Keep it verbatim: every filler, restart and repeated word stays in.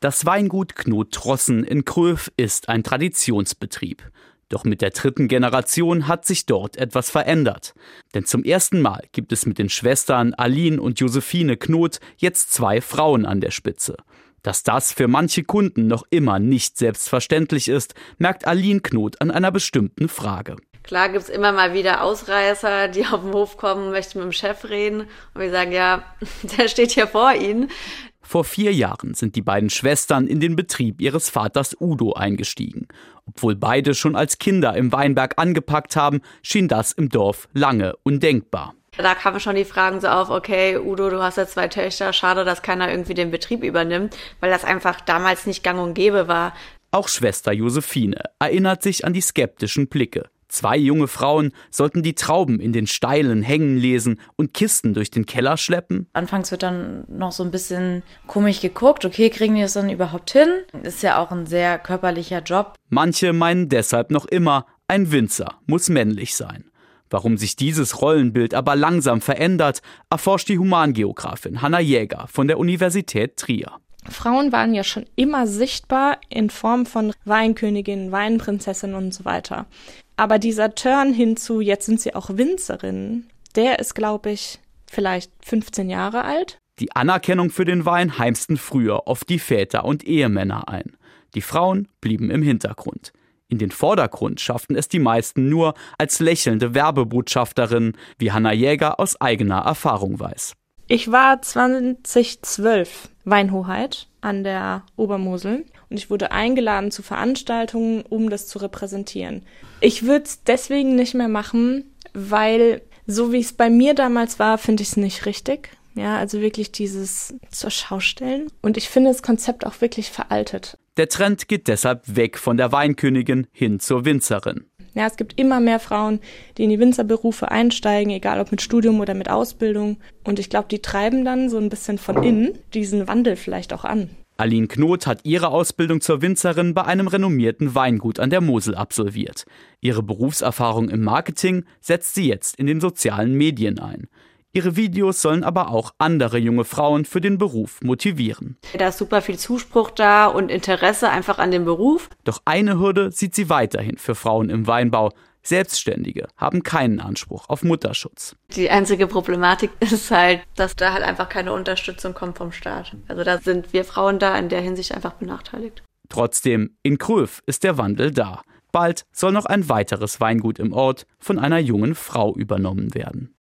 Das Weingut Knot-Trossen in Kröv ist ein Traditionsbetrieb. Doch mit der dritten Generation hat sich dort etwas verändert. Denn zum ersten Mal gibt es mit den Schwestern Aline und Josephine Knot jetzt zwei Frauen an der Spitze. Dass das für manche Kunden noch immer nicht selbstverständlich ist, merkt Aline Knot an einer bestimmten Frage. Klar gibt's immer mal wieder Ausreißer, die auf den Hof kommen, möchten mit dem Chef reden und wir sagen, ja, der steht hier vor Ihnen. Vor vier Jahren sind die beiden Schwestern in den Betrieb ihres Vaters Udo eingestiegen. Obwohl beide schon als Kinder im Weinberg angepackt haben, schien das im Dorf lange undenkbar. Da kamen schon die Fragen so auf, okay, Udo, du hast ja zwei Töchter, schade, dass keiner irgendwie den Betrieb übernimmt, weil das einfach damals nicht gang und gäbe war. Auch Schwester Josephine erinnert sich an die skeptischen Blicke. Zwei junge Frauen sollten die Trauben in den steilen Hängen lesen und Kisten durch den Keller schleppen. Anfangs wird dann noch so ein bisschen komisch geguckt, okay, kriegen die das dann überhaupt hin? Ist ja auch ein sehr körperlicher Job. Manche meinen deshalb noch immer, ein Winzer muss männlich sein. Warum sich dieses Rollenbild aber langsam verändert, erforscht die Humangeografin Hanna Jäger von der Universität Trier. Frauen waren ja schon immer sichtbar in Form von Weinköniginnen, Weinprinzessinnen und so weiter. Aber dieser Turn hinzu, jetzt sind sie auch Winzerinnen, der ist, glaube ich, vielleicht fünfzehn Jahre alt. Die Anerkennung für den Wein heimsten früher oft die Väter und Ehemänner ein. Die Frauen blieben im Hintergrund. In den Vordergrund schafften es die meisten nur als lächelnde Werbebotschafterinnen, wie Hanna Jäger aus eigener Erfahrung weiß. Ich war zweitausendzwölf Weinhoheit an der Obermosel und ich wurde eingeladen zu Veranstaltungen, um das zu repräsentieren. Ich würde es deswegen nicht mehr machen, weil so wie es bei mir damals war, finde ich es nicht richtig. Ja, also wirklich dieses zur Schaustellen. Und ich finde das Konzept auch wirklich veraltet. Der Trend geht deshalb weg von der Weinkönigin hin zur Winzerin. Ja, es gibt immer mehr Frauen, die in die Winzerberufe einsteigen, egal ob mit Studium oder mit Ausbildung. Und ich glaube, die treiben dann so ein bisschen von innen diesen Wandel vielleicht auch an. Aline Knot hat ihre Ausbildung zur Winzerin bei einem renommierten Weingut an der Mosel absolviert. Ihre Berufserfahrung im Marketing setzt sie jetzt in den sozialen Medien ein. Ihre Videos sollen aber auch andere junge Frauen für den Beruf motivieren. Da ist super viel Zuspruch da und Interesse einfach an dem Beruf. Doch eine Hürde sieht sie weiterhin für Frauen im Weinbau. Selbstständige haben keinen Anspruch auf Mutterschutz. Die einzige Problematik ist halt, dass da halt einfach keine Unterstützung kommt vom Staat. Also da sind wir Frauen da in der Hinsicht einfach benachteiligt. Trotzdem, in Kröv ist der Wandel da. Bald soll noch ein weiteres Weingut im Ort von einer jungen Frau übernommen werden.